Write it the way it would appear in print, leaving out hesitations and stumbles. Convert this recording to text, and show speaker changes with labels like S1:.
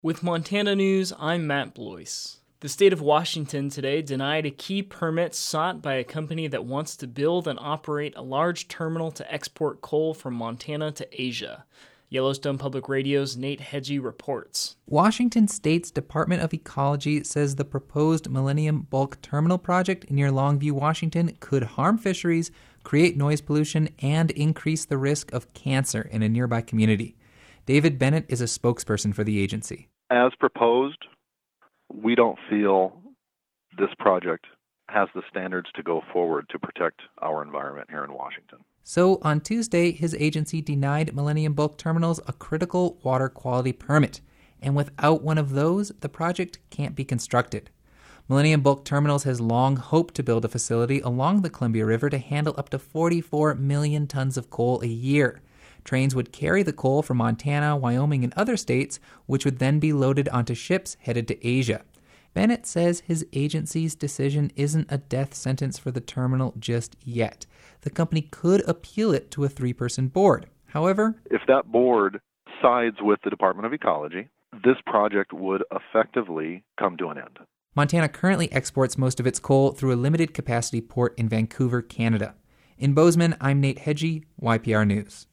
S1: With Montana News, I'm Matt Blois. The state of Washington today denied a key permit sought by a company that wants to build and operate a large terminal to export coal from Montana to Asia. Yellowstone Public Radio's Nate Hedgie reports.
S2: Washington State's Department of Ecology says the proposed Millennium Bulk Terminal project near Longview, Washington could harm fisheries, create noise pollution, and increase the risk of cancer in a nearby community. David Bennett is a spokesperson for the agency.
S3: As proposed, we don't feel this project has the standards to go forward to protect our environment here in Washington.
S2: So on Tuesday, his agency denied Millennium Bulk Terminals a critical water quality permit. And without one of those, the project can't be constructed. Millennium Bulk Terminals has long hoped to build a facility along the Columbia River to handle up to 44 million tons of coal a year. Trains would carry the coal from Montana, Wyoming, and other states, which would then be loaded onto ships headed to Asia. Bennett says his agency's decision isn't a death sentence for the terminal just yet. The company could appeal it to a 3-person board. However,
S3: if that board sides with the Department of Ecology, this project would effectively come to an end.
S2: Montana currently exports most of its coal through a limited capacity port in Vancouver, Canada. In Bozeman, I'm Nate Hedgie, YPR News.